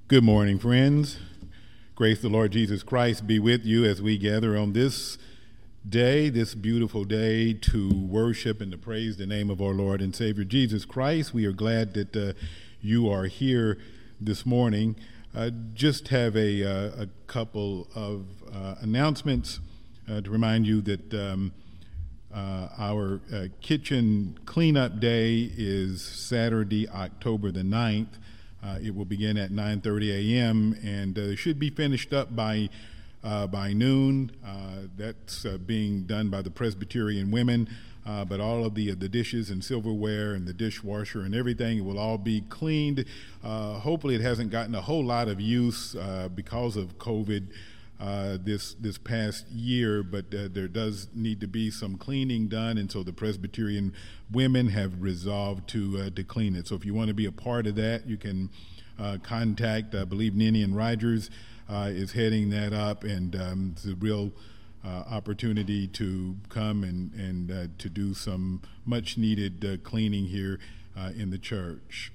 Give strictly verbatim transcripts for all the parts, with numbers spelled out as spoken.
Good morning, friends. Grace the Lord Jesus Christ be with you as we gather on this day, this beautiful day, to worship and to praise the name of our Lord and Savior Jesus Christ. We are glad that uh, you are here this morning. Uh, just have a, uh, a couple of uh, announcements uh, to remind you that um, uh, our uh, kitchen cleanup day is Saturday, October the ninth. Uh, it will begin at nine thirty a.m. and uh, should be finished up by uh, by noon. Uh, that's uh, being done by the Presbyterian women, uh, but all of the the dishes and silverware and the dishwasher and everything, it will all be cleaned. Uh, hopefully, it hasn't gotten a whole lot of use uh, because of COVID uh, this this past year, but uh, there does need to be some cleaning done, and so the Presbyterian women have resolved to uh, to clean it. So if you want to be a part of that, you can uh, contact, I believe Ninian Rogers uh, is heading that up, and um, it's a real uh, opportunity to come and, and uh, to do some much needed uh, cleaning here uh, in the church.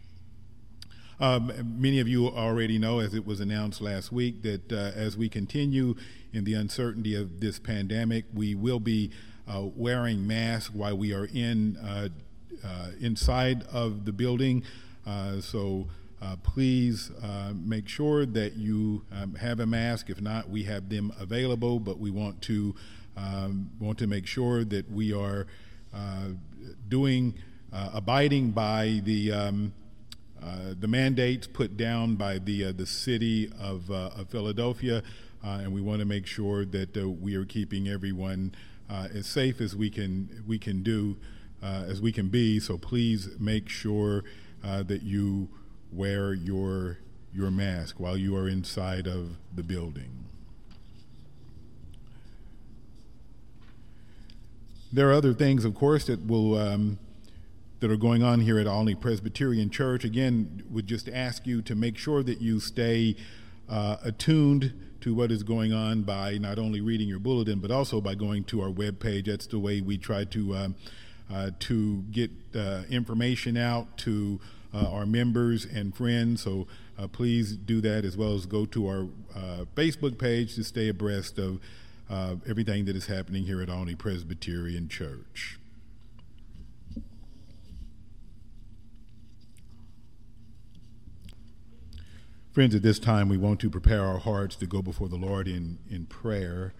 Um, many of you already know, as it was announced last week, that uh, as we continue in the uncertainty of this pandemic, we will be uh, wearing masks while we are in uh, uh, inside of the building. Uh, so uh, please uh, make sure that you um, have a mask. If not, we have them available, but we want to um, want to make sure that we are uh, doing uh, abiding by the um, Uh, the mandates put down by the uh, the city of, uh, of Philadelphia, uh, and we want to make sure that uh, we are keeping everyone uh, as safe as we can we can do uh, as we can be. So please make sure uh, that you wear your your mask while you are inside of the building. There are other things, of course, that will. Um, that are going on here at Olney Presbyterian Church. Again, would just ask you to make sure that you stay uh, attuned to what is going on by not only reading your bulletin, but also by going to our webpage. That's the way we try to um, uh, to get uh, information out to uh, our members and friends. So uh, please do that, as well as go to our uh, Facebook page to stay abreast of uh, everything that is happening here at Olney Presbyterian Church. Friends, at this time, we want to prepare our hearts to go before the Lord in, in prayer.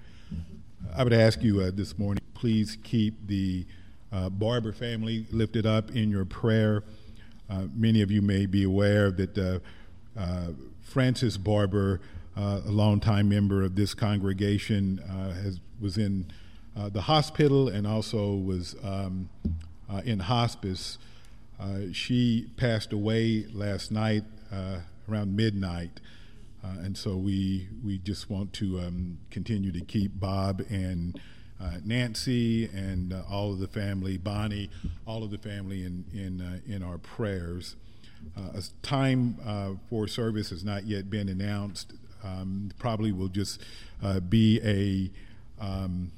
I would ask you uh, this morning, please keep the uh, Barber family lifted up in your prayer. Uh, many of you may be aware that uh, uh, Francis Barber, uh, a longtime member of this congregation, uh, has was in uh, the hospital and also was um, uh, in hospice. Uh, she passed away last night, uh, around midnight, uh, and so we we just want to um, continue to keep Bob and uh, Nancy and uh, all of the family, Bonnie, all of the family in in uh, in our prayers. Uh, a time uh, for service has not yet been announced. Um, probably will just uh, be a um,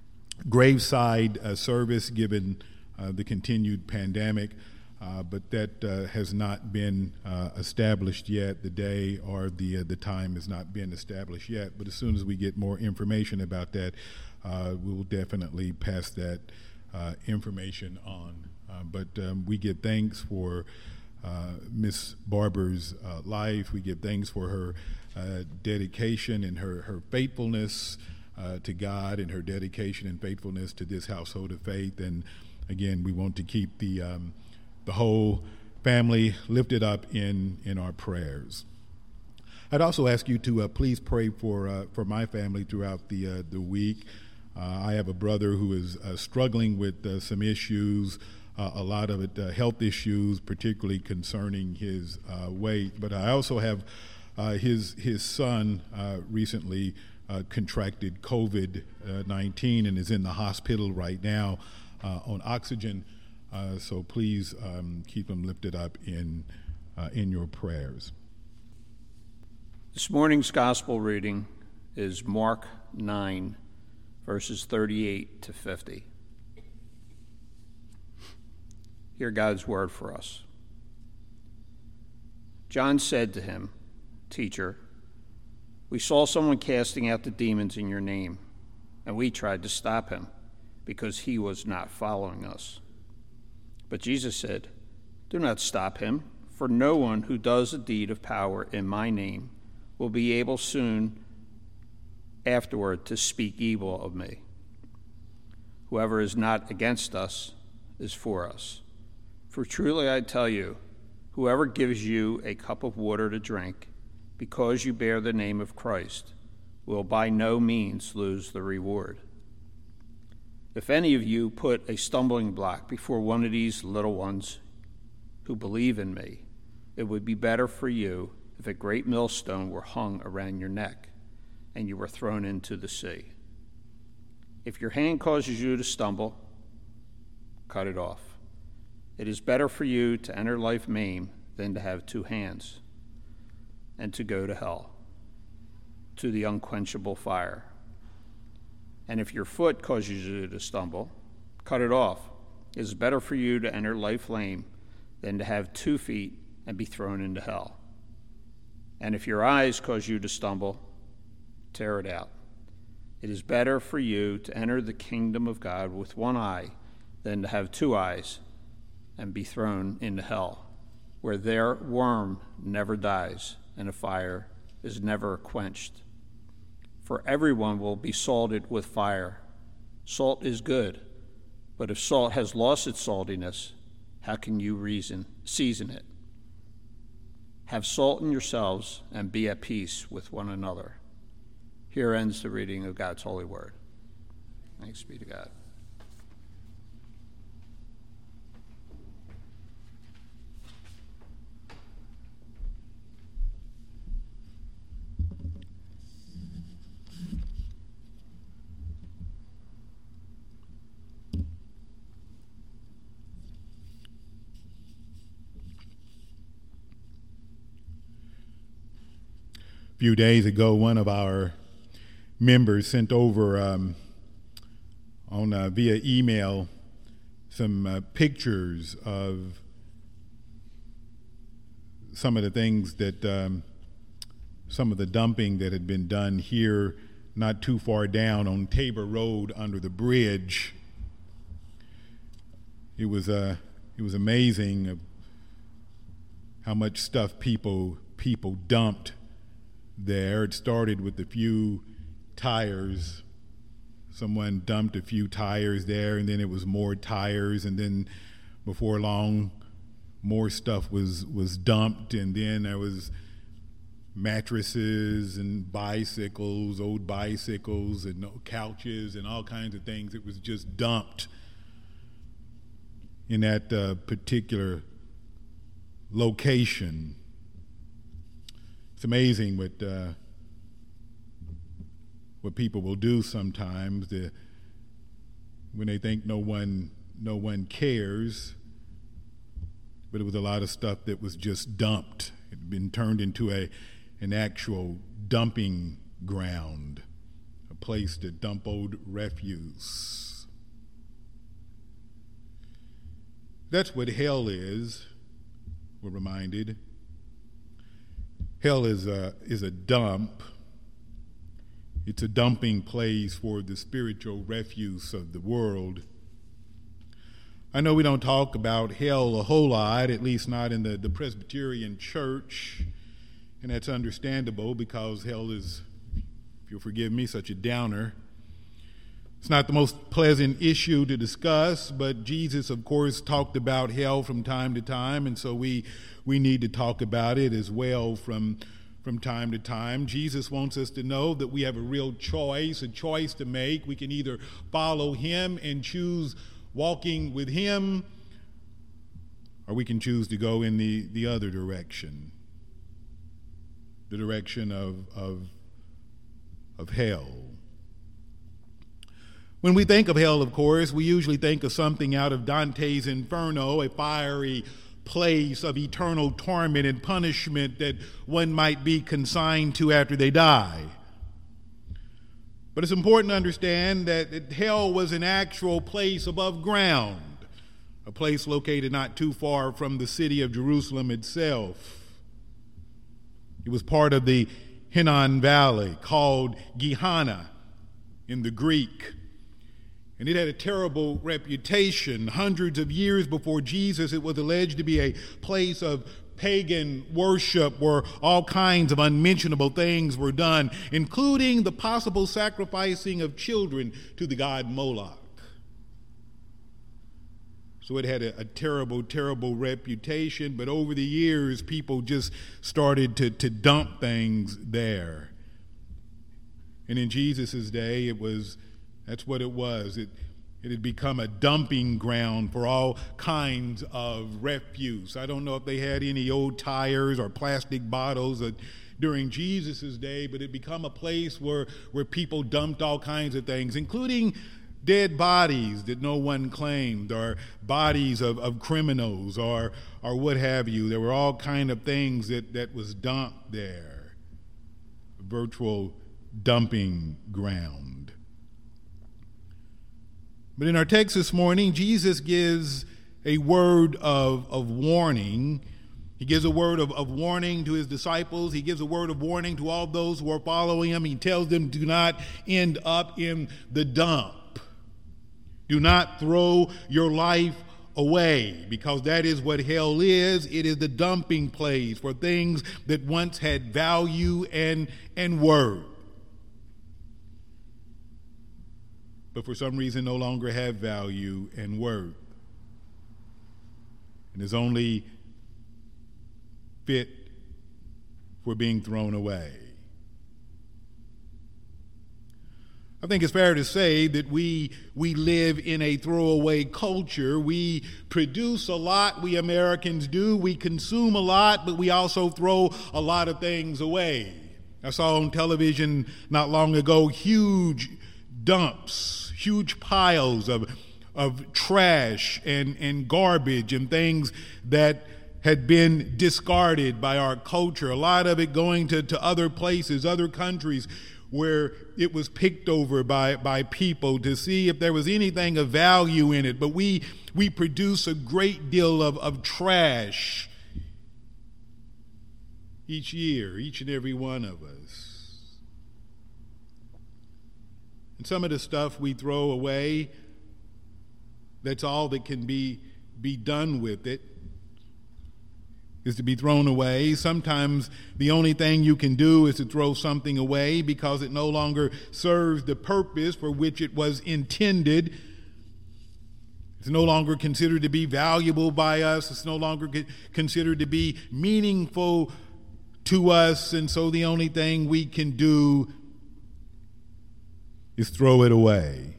graveside uh, service, given uh, the continued pandemic. Uh, but that uh, has not been uh, established yet. The day or the uh, the time has not been established yet. But as soon as we get more information about that, uh, we will definitely pass that uh, information on. Uh, but um, we give thanks for uh, Miss Barber's uh, life. We give thanks for her uh, dedication and her, her faithfulness uh, to God, and her dedication and faithfulness to this household of faith. And again, we want to keep the um, the whole family lifted up in, in our prayers. I'd also ask you to uh, please pray for uh, for my family throughout the uh, the week. Uh, I have a brother who is uh, struggling with uh, some issues, uh, a lot of it uh, health issues, particularly concerning his uh, weight. But I also have uh, his his son uh, recently uh, contracted COVID nineteen and is in the hospital right now uh, on oxygen. Uh, so please um, keep him lifted up in uh, in your prayers. This morning's gospel reading is Mark nine, verses thirty-eight to fifty. Hear God's word for us. John said to him, "Teacher, we saw someone casting out the demons in your name, and we tried to stop him because he was not following us." But Jesus said, "Do not stop him, for no one who does a deed of power in my name will be able soon afterward to speak evil of me. Whoever is not against us is for us. For truly I tell you, whoever gives you a cup of water to drink, because you bear the name of Christ, will by no means lose the reward. If any of you put a stumbling block before one of these little ones who believe in me, it would be better for you if a great millstone were hung around your neck and you were thrown into the sea. If your hand causes you to stumble, cut it off. It is better for you to enter life maimed than to have two hands and to go to hell, to the unquenchable fire. And if your foot causes you to stumble, cut it off. It is better for you to enter life lame than to have two feet and be thrown into hell. And if your eyes cause you to stumble, tear it out. It is better for you to enter the kingdom of God with one eye than to have two eyes and be thrown into hell, where their worm never dies and a fire is never quenched. For everyone will be salted with fire. Salt is good, but if salt has lost its saltiness, how can you reason, season it? Have salt in yourselves and be at peace with one another." Here ends the reading of God's holy word. Thanks be to God. A few days ago, one of our members sent over um, on uh, via email some uh, pictures of some of the things that um, some of the dumping that had been done here not too far down on Tabor Road under the bridge. It was uh, it was amazing of how much stuff people people dumped there. It started with a few tires. Someone dumped a few tires there, and then it was more tires, and then before long more stuff was was dumped, and then there was mattresses and bicycles, old bicycles and couches and all kinds of things. It was just dumped in that uh, particular location. It's amazing what uh, what people will do sometimes to, when they think no one no one cares. But it was a lot of stuff that was just dumped. It had been turned into a an actual dumping ground, a place to dump old refuse. That's what hell is, we're reminded. Hell is a, is a dump. It's a dumping place for the spiritual refuse of the world. I know we don't talk about hell a whole lot, at least not in the, the Presbyterian Church, and that's understandable because hell is, if you'll forgive me, such a downer. It's not the most pleasant issue to discuss, but Jesus, of course, talked about hell from time to time, and so we we need to talk about it as well from, from time to time. Jesus wants us to know that we have a real choice, a choice to make. We can either follow him and choose walking with him, or we can choose to go in the, the other direction, the direction of, of, of hell. When we think of hell, of course, we usually think of something out of Dante's Inferno, a fiery place of eternal torment and punishment that one might be consigned to after they die. But it's important to understand that hell was an actual place above ground, a place located not too far from the city of Jerusalem itself. It was part of the Hinnom Valley, called Gehenna in the Greek. And it had a terrible reputation. Hundreds of years before Jesus, it was alleged to be a place of pagan worship where all kinds of unmentionable things were done, including the possible sacrificing of children to the god Moloch. So it had a, a terrible, terrible reputation, but over the years, people just started to, to dump things there. And in Jesus' day, it was, that's what it was. It, it had become a dumping ground for all kinds of refuse. I don't know if they had any old tires or plastic bottles uh, during Jesus' day, but it had become a place where, where people dumped all kinds of things, including dead bodies that no one claimed, or bodies of, of criminals, or or what have you. There were all kind of things that, that was dumped there. A virtual dumping ground. But in our text this morning, Jesus gives a word of, of warning. He gives a word of, of warning to his disciples. He gives a word of warning to all those who are following him. He tells them, do not end up in the dump. Do not throw your life away, because that is what hell is. It is the dumping place for things that once had value and, and worth, but for some reason no longer have value and worth, and is only fit for being thrown away. I think it's fair to say that we we live in a throwaway culture. We produce a lot, we Americans do. We consume a lot, but we also throw a lot of things away. I saw on television not long ago huge dumps, huge piles of of trash and, and garbage and things that had been discarded by our culture. A lot of it going to, to other places, other countries, where it was picked over by, by people to see if there was anything of value in it. But we we produce a great deal of, of trash each year, each and every one of us. And some of the stuff we throw away, that's all that can be, be done with it, is to be thrown away. Sometimes the only thing you can do is to throw something away because it no longer serves the purpose for which it was intended. It's no longer considered to be valuable by us. It's no longer considered to be meaningful to us, and so the only thing we can do is throw it away.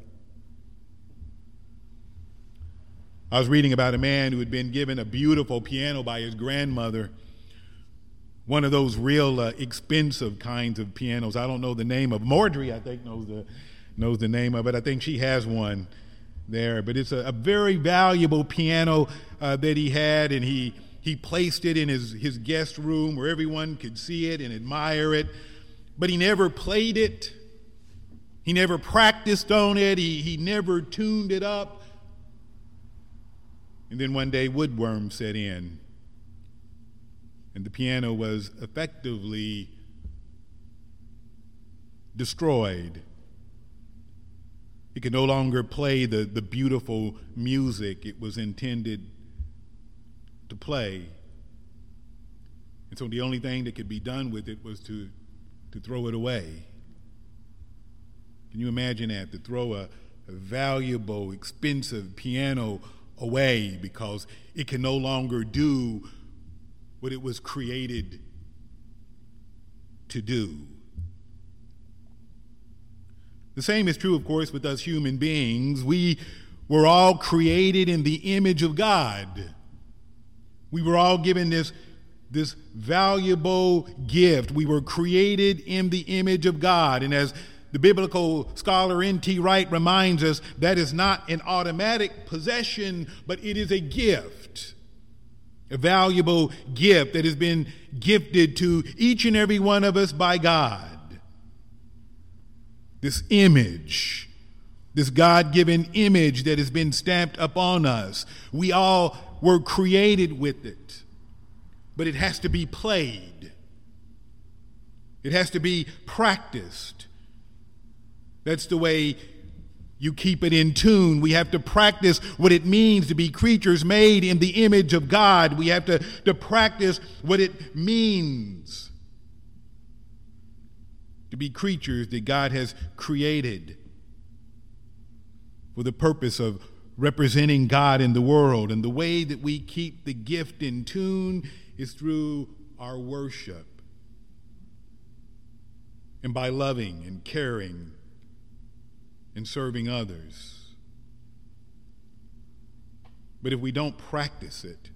I was reading about a man who had been given a beautiful piano by his grandmother, one of those real uh, expensive kinds of pianos. I don't know the name of Marjorie, I think, knows the knows the name of it. I think she has one there. But it's a, a very valuable piano uh, that he had, and he, he placed it in his, his guest room where everyone could see it and admire it. But he never played it. He never practiced on it. He, he never tuned it up. And then one day woodworm set in, and the piano was effectively destroyed. It could no longer play the, the beautiful music it was intended to play. And so the only thing that could be done with it was to, to throw it away. Can you imagine that? To throw a, a valuable, expensive piano away because it can no longer do what it was created to do. The same is true, of course, with us human beings. We were all created in the image of God. We were all given this, this valuable gift. We were created in the image of God. And as the biblical scholar N T Wright reminds us, that is not an automatic possession, but it is a gift, a valuable gift that has been gifted to each and every one of us by God. This image, this God-given image that has been stamped upon us, we all were created with it, but it has to be played. It has to be practiced. That's the way you keep it in tune. We have to practice what it means to be creatures made in the image of God. We have to, to practice what it means to be creatures that God has created for the purpose of representing God in the world. And the way that we keep the gift in tune is through our worship and by loving and caring and serving others. But if we don't practice it,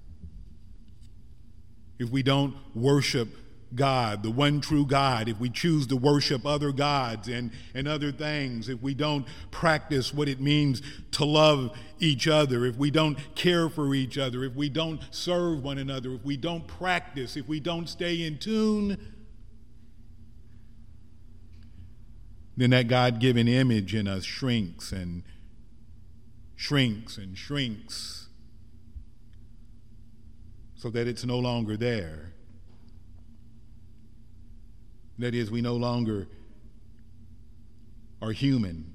if we don't worship God, the one true God, if we choose to worship other gods and, and other things, if we don't practice what it means to love each other, if we don't care for each other, if we don't serve one another, if we don't practice, if we don't stay in tune, then that God-given image in us shrinks and shrinks and shrinks so that it's no longer there. That is, we no longer are human.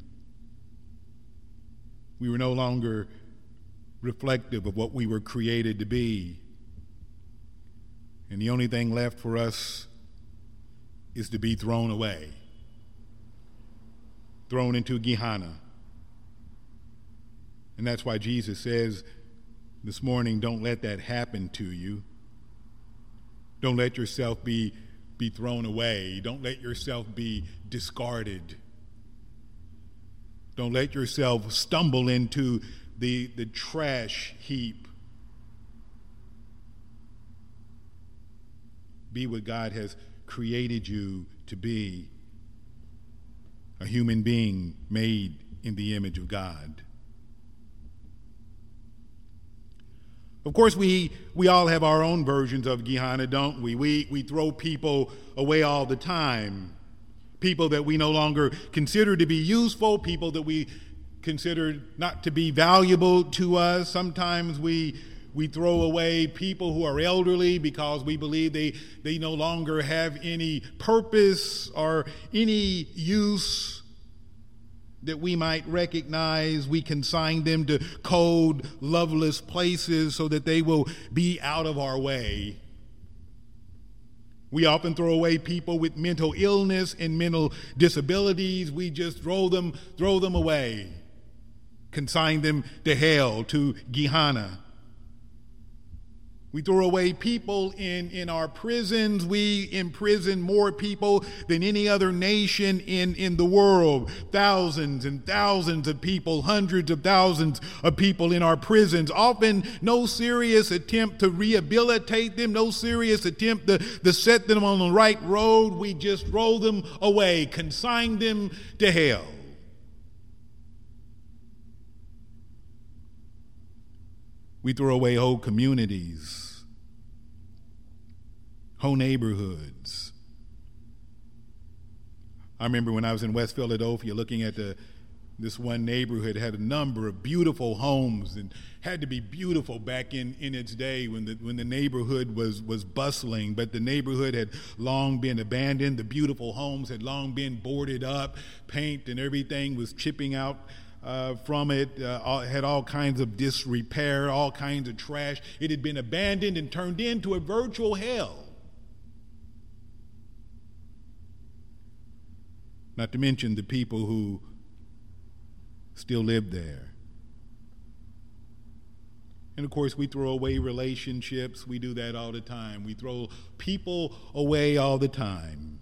We were no longer reflective of what we were created to be. And the only thing left for us is to be thrown away. Thrown into Gehenna. And that's why Jesus says this morning, don't let that happen to you. Don't let yourself be, be thrown away. Don't let yourself be discarded. Don't let yourself stumble into the, the trash heap. Be what God has created you to be. A human being made in the image of God. Of course, we, we all have our own versions of Gehenna, don't we? We, we throw people away all the time. People that we no longer consider to be useful, people that we consider not to be valuable to us. Sometimes we We throw away people who are elderly because we believe they, they no longer have any purpose or any use that we might recognize. We consign them to cold, loveless places so that they will be out of our way. We often throw away people with mental illness and mental disabilities. We just throw them, throw them away, consign them to hell, to Gehenna. We throw away people in, in our prisons. We imprison more people than any other nation in, in the world. Thousands and thousands of people, hundreds of thousands of people in our prisons. Often no serious attempt to rehabilitate them, no serious attempt to, to set them on the right road. We just throw them away, consign them to hell. We throw away whole communities, whole neighborhoods. I remember when I was in West Philadelphia looking at the this one neighborhood, had a number of beautiful homes and had to be beautiful back in, in its day when the when the neighborhood was, was bustling, but the neighborhood had long been abandoned. The beautiful homes had long been boarded up, paint and everything was chipping out Uh, from it, uh, all, had all kinds of disrepair, all kinds of trash. It had been abandoned and turned into a virtual hell. Not to mention the people who still live there. And of course, we throw away relationships. We do that all the time. We throw people away all the time.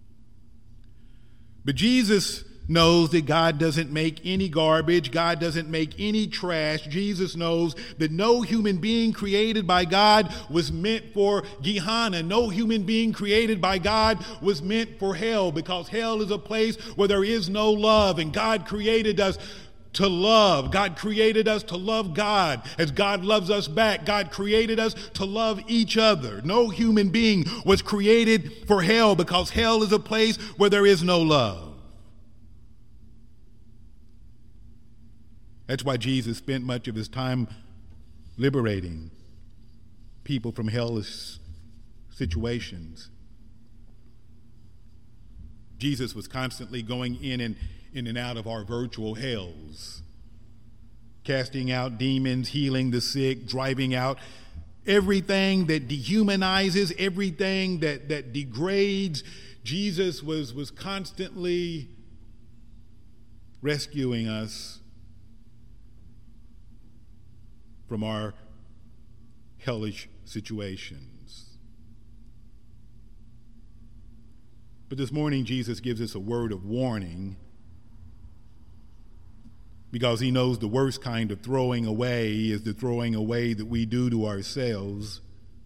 But Jesus knows that God doesn't make any garbage. God doesn't make any trash. Jesus knows that no human being created by God was meant for Gehenna. No human being created by God was meant for hell, because hell is a place where there is no love, and God created us to love. God created us to love God as God loves us back. God created us to love each other. No human being was created for hell, because hell is a place where there is no love. That's why Jesus spent much of his time liberating people from hellish situations. Jesus was constantly going in and in and out of our virtual hells, casting out demons, healing the sick, driving out everything that dehumanizes, everything that, that degrades. Jesus was, was constantly rescuing us from our hellish situations. But this morning, Jesus gives us a word of warning, because he knows the worst kind of throwing away is the throwing away that we do to ourselves.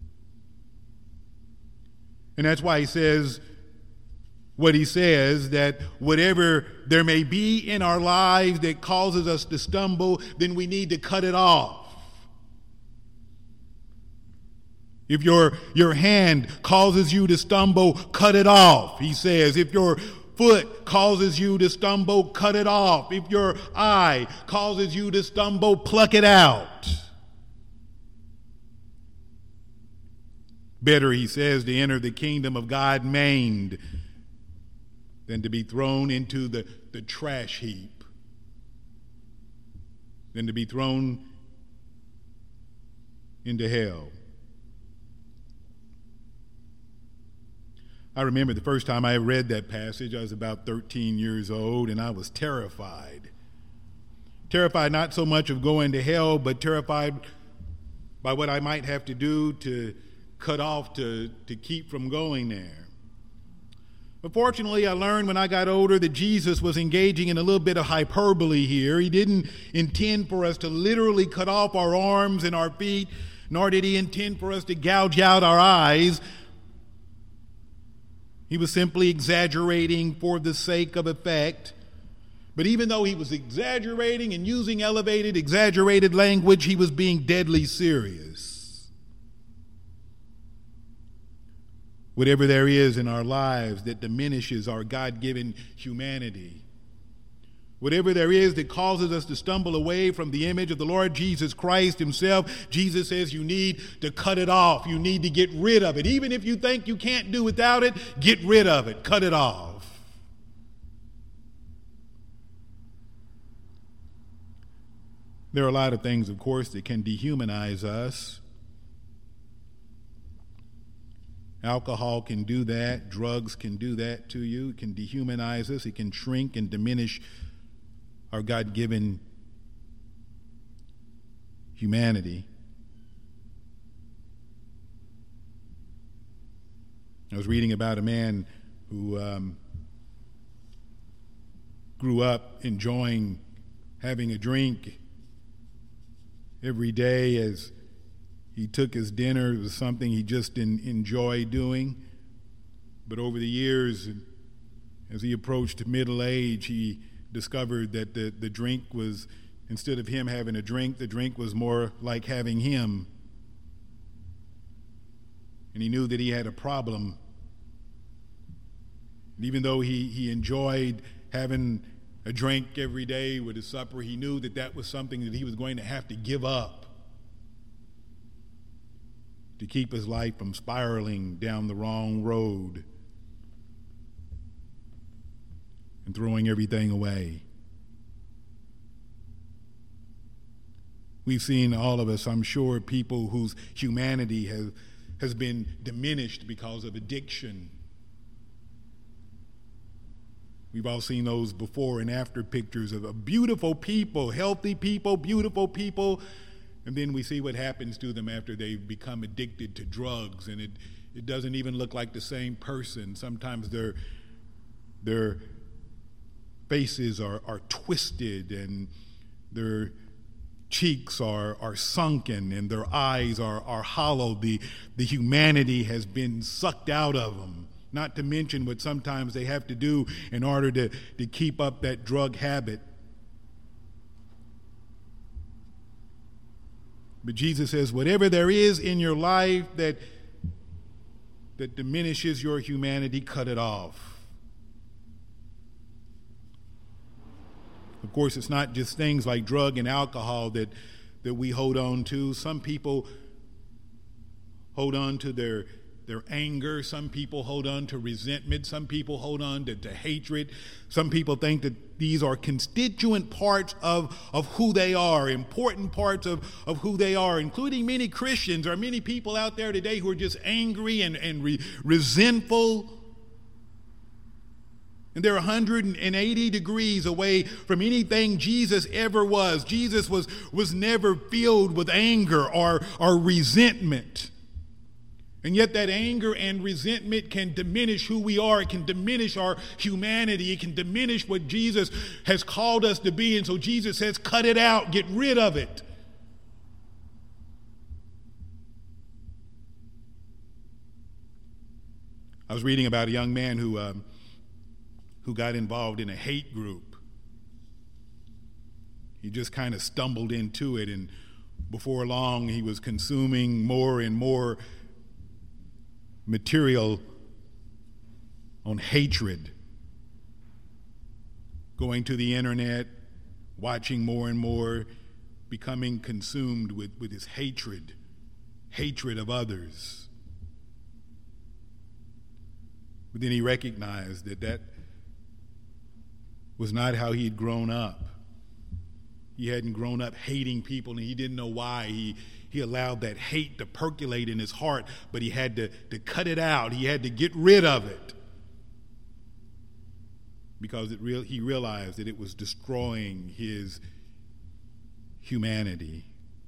And that's why he says what he says, that whatever there may be in our lives that causes us to stumble, then we need to cut it off. If your, your hand causes you to stumble, cut it off, he says. If your foot causes you to stumble, cut it off. If your eye causes you to stumble, pluck it out. Better, he says, to enter the kingdom of God maimed than to be thrown into the, the trash heap, than to be thrown into hell. I remember the first time I read that passage, I was about thirteen years old, and I was terrified. Terrified not so much of going to hell, but terrified by what I might have to do to cut off to, to keep from going there. But fortunately, I learned when I got older that Jesus was engaging in a little bit of hyperbole here. He didn't intend for us to literally cut off our arms and our feet, nor did he intend for us to gouge out our eyes. He was simply exaggerating for the sake of effect. But even though he was exaggerating and using elevated, exaggerated language, he was being deadly serious. Whatever there is in our lives that diminishes our God-given humanity, whatever there is that causes us to stumble away from the image of the Lord Jesus Christ himself, Jesus says you need to cut it off. You need to get rid of it. Even if you think you can't do without it, get rid of it. Cut it off. There are a lot of things, of course, that can dehumanize us. Alcohol can do that. Drugs can do that to you. It can dehumanize us. It can shrink and diminish our God-given humanity. I was reading about a man who um, grew up enjoying having a drink every day as he took his dinner. It was something he just in, enjoyed doing. But over the years, as he approached middle age, he discovered that the, the drink was, instead of him having a drink, the drink was more like having him. And he knew that he had a problem. And even though he, he enjoyed having a drink every day with his supper, he knew that that was something that he was going to have to give up to keep his life from spiraling down the wrong road and throwing everything away. We've seen, all of us, I'm sure, people whose humanity has, has been diminished because of addiction. We've all seen those before and after pictures of beautiful people, healthy people, beautiful people, and then we see what happens to them after they've become addicted to drugs, and it, it doesn't even look like the same person. Sometimes their, their faces are, are twisted, and their cheeks are, are sunken, and their eyes are, are hollow. The, the humanity has been sucked out of them. Not to mention what sometimes they have to do in order to, to keep up that drug habit. But Jesus says, whatever there is in your life that, that diminishes your humanity, cut it off. Of course, it's not just things like drug and alcohol that, that we hold on to. Some people hold on to their their anger. Some people hold on to resentment. Some people hold on to, to hatred. Some people think that these are constituent parts of, of who they are, important parts of, of who they are, including many Christians or many people out there today who are just angry and, and re, resentful. And they're one hundred eighty degrees away from anything Jesus ever was. Jesus was, was never filled with anger or, or resentment. And yet that anger and resentment can diminish who we are. It can diminish our humanity. It can diminish what Jesus has called us to be. And so Jesus says, cut it out. Get rid of it. I was reading about a young man who, um, who got involved in a hate group. He just kind of stumbled into it, and before long he was consuming more and more material on hatred, going to the internet, watching more and more, becoming consumed with, with his hatred, hatred of others. But then he recognized that that was not how he had grown up. He hadn't grown up hating people, and he didn't know why. He He allowed that hate to percolate in his heart, but he had to, to cut it out. He had to get rid of it because it real, he realized that it was destroying his humanity.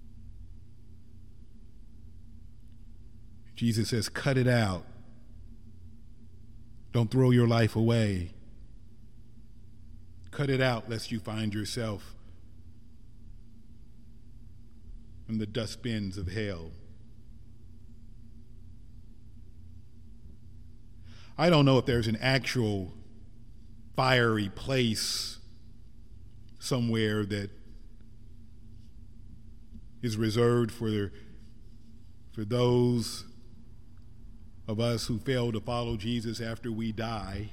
Jesus says, cut it out. Don't throw your life away. Cut it out lest you find yourself in the dustbins of hell. I don't know if there's an actual fiery place somewhere that is reserved for, for those of us who fail to follow Jesus after we die.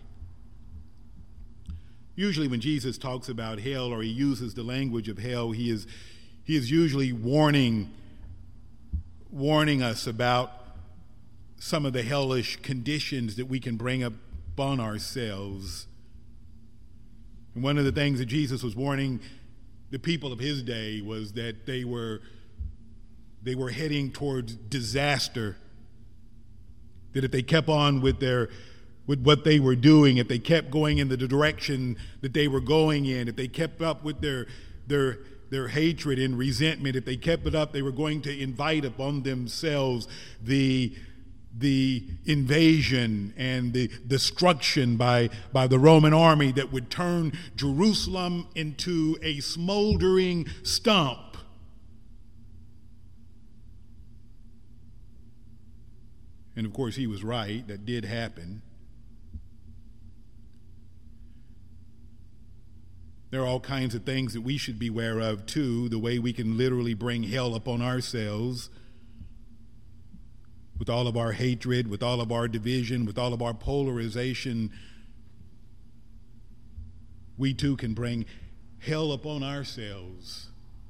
Usually when Jesus talks about hell, or he uses the language of hell, he is He is usually warning, warning us about some of the hellish conditions that we can bring upon ourselves. And one of the things that Jesus was warning the people of his day was that they were, they were heading towards disaster. That if they kept on with their with what they were doing, if they kept going in the direction that they were going in, if they kept up with their their their hatred and resentment, if they kept it up, they were going to invite upon themselves the, the invasion and the destruction by, by the Roman army that would turn Jerusalem into a smoldering stump. And of course, he was right. That did happen. There are all kinds of things that we should be aware of, too, the way we can literally bring hell upon ourselves with all of our hatred, with all of our division, with all of our polarization. We, too, can bring hell upon ourselves.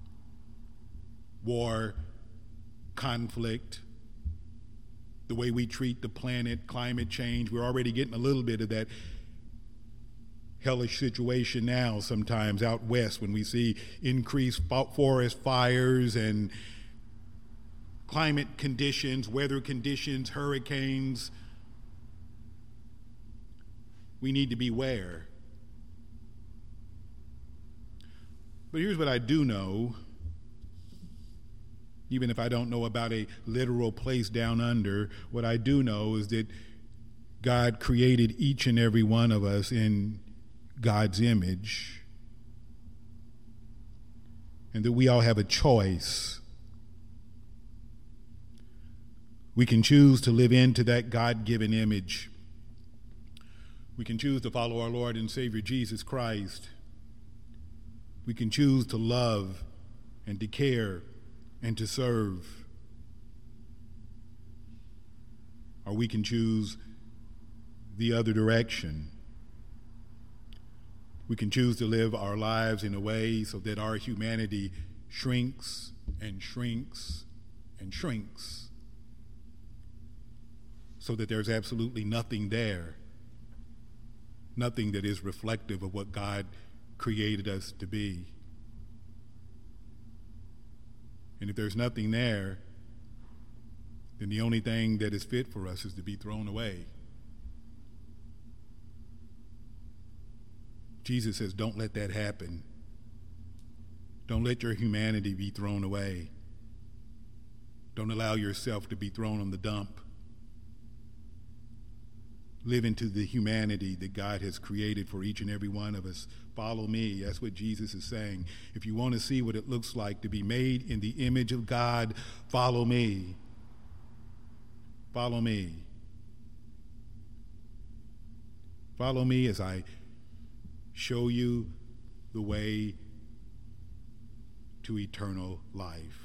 War, conflict, the way we treat the planet, climate change. We're already getting a little bit of that hellish situation now sometimes out west when we see increased forest fires and climate conditions, weather conditions, hurricanes. We need to beware. But here's what I do know, even if I don't know about a literal place down under, what I do know is that God created each and every one of us in God's image, and that we all have a choice. We can choose to live into that God-given image. We can choose to follow our Lord and Savior Jesus Christ. We can choose to love and to care and to serve. Or we can choose the other direction. We can choose to live our lives in a way so that our humanity shrinks and shrinks and shrinks, so that there's absolutely nothing there, nothing that is reflective of what God created us to be. And if there's nothing there, then the only thing that is fit for us is to be thrown away. Jesus says, don't let that happen. Don't let your humanity be thrown away. Don't allow yourself to be thrown on the dump. Live into the humanity that God has created for each and every one of us. Follow me. That's what Jesus is saying. If you want to see what it looks like to be made in the image of God, follow me. Follow me. Follow me as I show you the way to eternal life.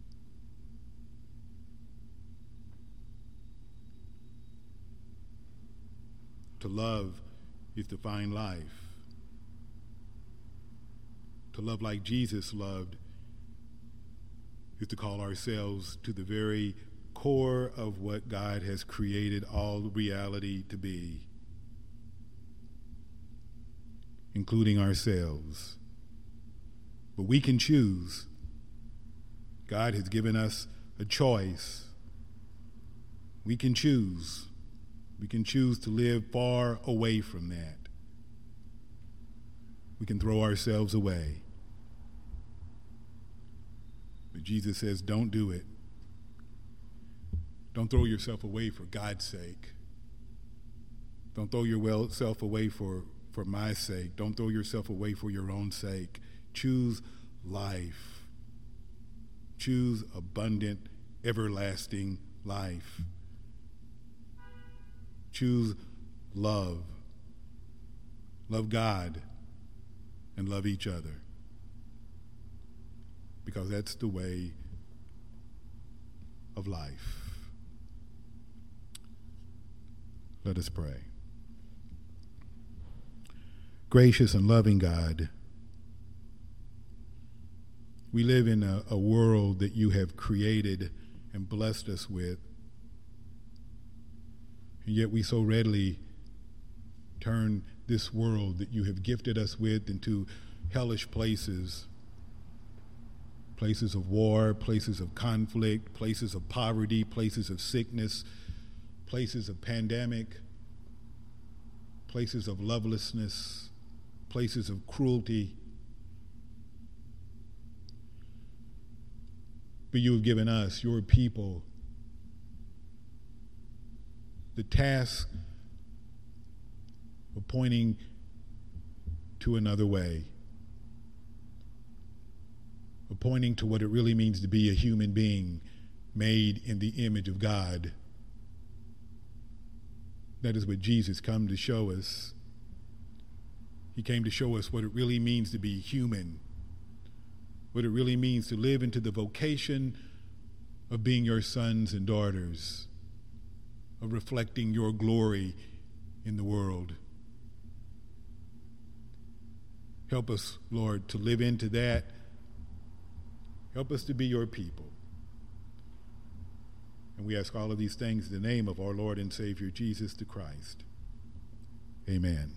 To love is to find life. To love like Jesus loved is to call ourselves to the very core of what God has created all reality to be, including ourselves. But we can choose. God has given us a choice. We can choose. We can choose to live far away from that. We can throw ourselves away. But Jesus says, don't do it. Don't throw yourself away for God's sake. Don't throw yourself away for, for my sake. Don't throw yourself away for your own sake. Choose life. Choose abundant, everlasting life. Choose love. Love God and love each other. Because that's the way of life. Let us pray. Gracious and loving God, we live in a, a world that you have created and blessed us with. And yet we so readily turn this world that you have gifted us with into hellish places, places of war, places of conflict, places of poverty, places of sickness, places of pandemic, places of lovelessness, places of cruelty. But you have given us, your people, the task of pointing to another way, of pointing to what it really means to be a human being made in the image of God. That is what Jesus came to show us. He came to show us what it really means to be human, what it really means to live into the vocation of being your sons and daughters, of reflecting your glory in the world. Help us, Lord, to live into that. Help us to be your people. And we ask all of these things in the name of our Lord and Savior, Jesus the Christ. Amen.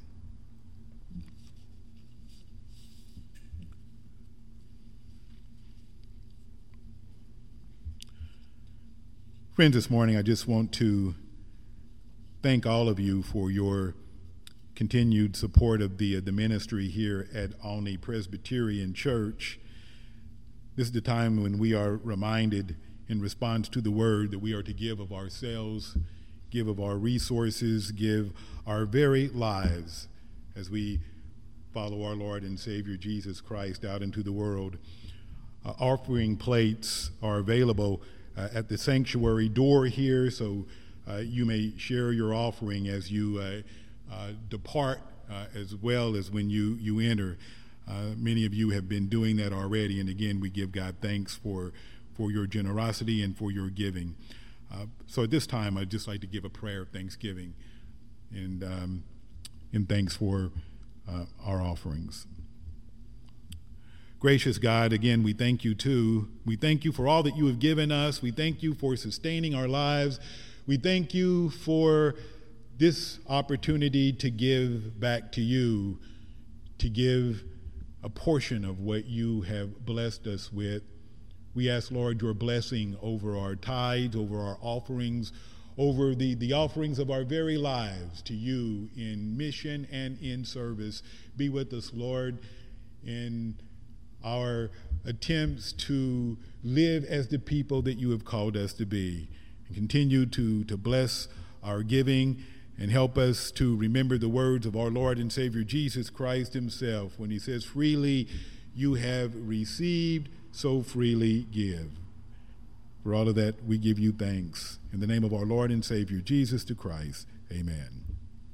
Friends, this morning I just want to thank all of you for your continued support of the, uh, the ministry here at Olney Presbyterian Church. This is the time when we are reminded in response to the word that we are to give of ourselves, give of our resources, give our very lives as we follow our Lord and Savior Jesus Christ out into the world. Uh, offering plates are available uh, at the sanctuary door here, so uh, you may share your offering as you uh, uh, depart uh, as well as when you, you enter. Uh, many of you have been doing that already, and again, we give God thanks for, for your generosity and for your giving. Uh, so at this time, I'd just like to give a prayer of thanksgiving and, um, and thanks for uh, our offerings. Gracious God, again, we thank you too. We thank you for all that you have given us. We thank you for sustaining our lives. We thank you for this opportunity to give back to you, to give a portion of what you have blessed us with. We ask, Lord, your blessing over our tithes, over our offerings, over the, the offerings of our very lives to you in mission and in service. Be with us, Lord, in our attempts to live as the people that you have called us to be. And continue to, to bless our giving and help us to remember the words of our Lord and Savior Jesus Christ himself when he says, freely you have received, so freely give. For all of that, we give you thanks. In the name of our Lord and Savior Jesus the Christ, amen.